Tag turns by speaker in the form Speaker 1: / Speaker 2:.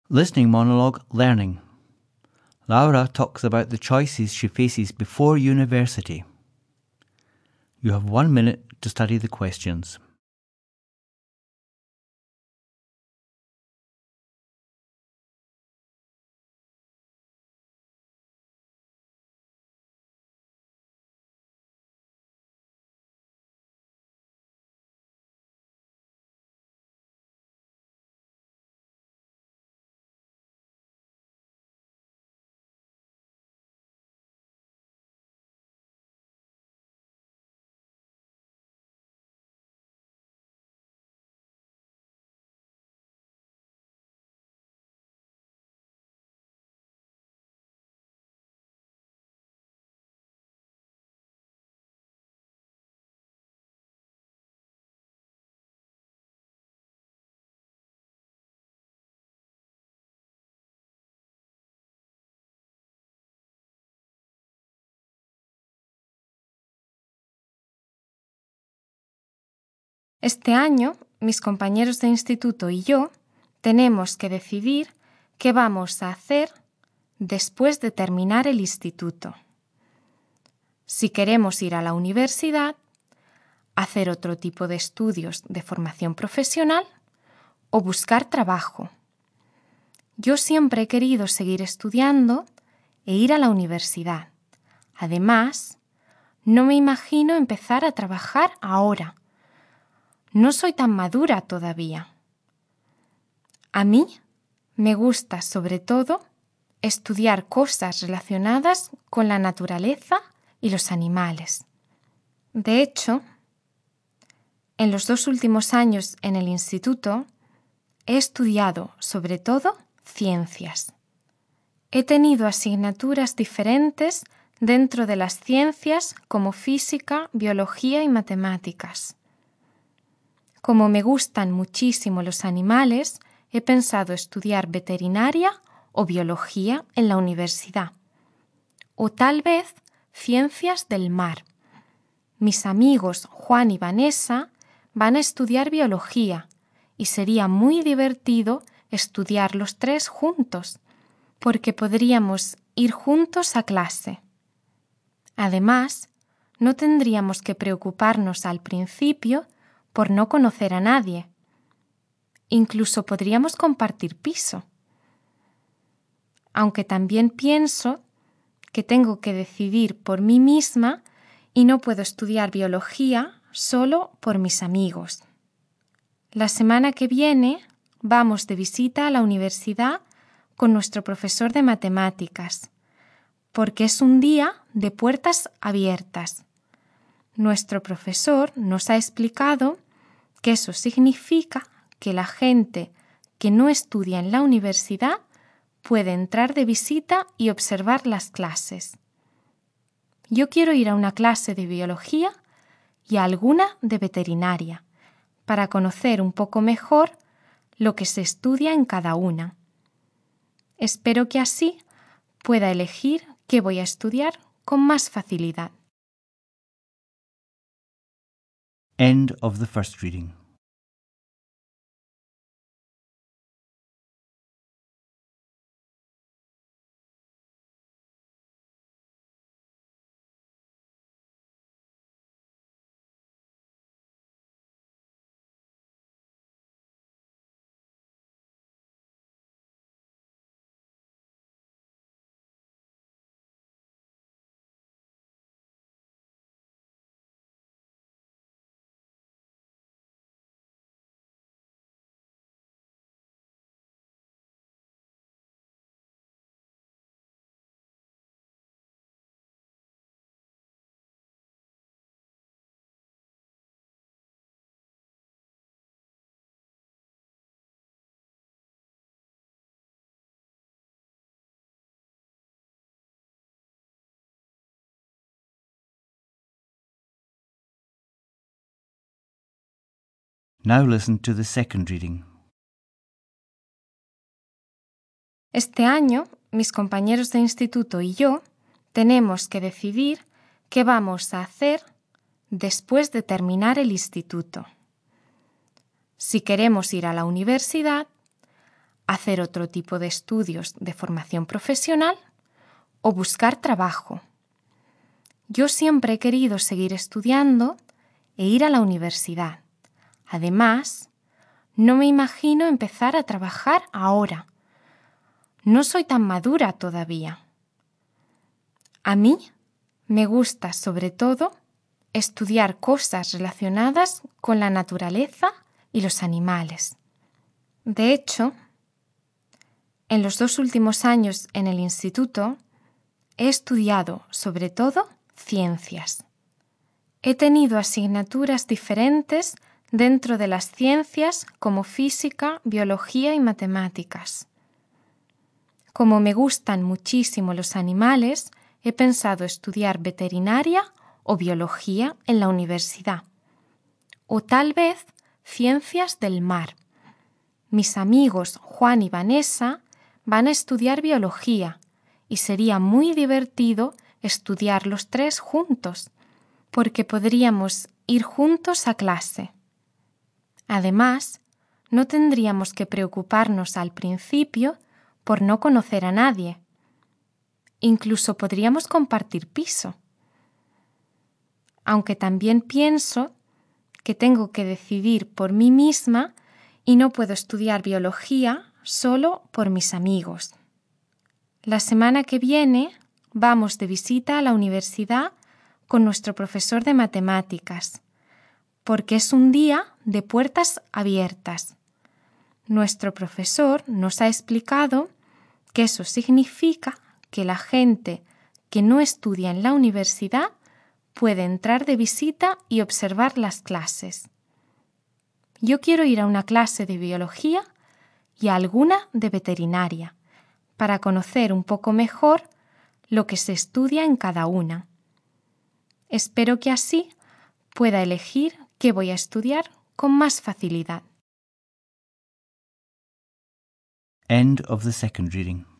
Speaker 1: Listening monologue learning. Laura talks about the choices she faces before university. You have 1 minute to study the questions.
Speaker 2: Este año, mis compañeros de instituto y yo tenemos que decidir qué vamos a hacer después de terminar el instituto. Si queremos ir a la universidad, hacer otro tipo de estudios de formación profesional o buscar trabajo. Yo siempre he querido seguir estudiando e ir a la universidad. Además, no me imagino empezar a trabajar ahora. No soy tan madura todavía. A mí me gusta, sobre todo, estudiar cosas relacionadas con la naturaleza y los animales. De hecho, en los 2 últimos años en el instituto he estudiado, sobre todo, ciencias. He tenido asignaturas diferentes dentro de las ciencias como física, biología y matemáticas. Como me gustan muchísimo los animales, he pensado estudiar veterinaria o biología en la universidad. O tal vez ciencias del mar. Mis amigos Juan y Vanessa van a estudiar biología y sería muy divertido estudiar los 3 juntos, porque podríamos ir juntos a clase. Además, no tendríamos que preocuparnos al principio por no conocer a nadie. Incluso podríamos compartir piso. Aunque también pienso que tengo que decidir por mí misma y no puedo estudiar biología solo por mis amigos. La semana que viene vamos de visita a la universidad con nuestro profesor de matemáticas, porque es un día de puertas abiertas. Nuestro profesor nos ha explicado que eso significa que la gente que no estudia en la universidad puede entrar de visita y observar las clases. Yo quiero ir a una clase de biología y a alguna de veterinaria para conocer un poco mejor lo que se estudia en cada una. Espero que así pueda elegir qué voy a estudiar con más facilidad.
Speaker 1: End of the first reading. Now listen to the second reading.
Speaker 2: Este año, mis compañeros de instituto y yo tenemos que decidir qué vamos a hacer después de terminar el instituto. Si queremos ir a la universidad, hacer otro tipo de estudios de formación profesional o buscar trabajo. Yo siempre he querido seguir estudiando e ir a la universidad. Además, no me imagino empezar a trabajar ahora. No soy tan madura todavía. A mí me gusta, sobre todo, estudiar cosas relacionadas con la naturaleza y los animales. De hecho, en los 2 últimos años en el instituto he estudiado, sobre todo, ciencias. He tenido asignaturas diferentes dentro de las ciencias como física, biología y matemáticas. Como me gustan muchísimo los animales, he pensado estudiar veterinaria o biología en la universidad. O tal vez ciencias del mar. Mis amigos Juan y Vanessa van a estudiar biología y sería muy divertido estudiar los 3 juntos, porque podríamos ir juntos a clase. Además, no tendríamos que preocuparnos al principio por no conocer a nadie. Incluso podríamos compartir piso. Aunque también pienso que tengo que decidir por mí misma y no puedo estudiar biología solo por mis amigos. La semana que viene vamos de visita a la universidad con nuestro profesor de matemáticas, porque es un día de puertas abiertas. Nuestro profesor nos ha explicado que eso significa que la gente que no estudia en la universidad puede entrar de visita y observar las clases. Yo quiero ir a una clase de biología y a alguna de veterinaria, para conocer un poco mejor lo que se estudia en cada una. Espero que así pueda elegir qué voy a estudiar con más facilidad.
Speaker 1: End of the second reading.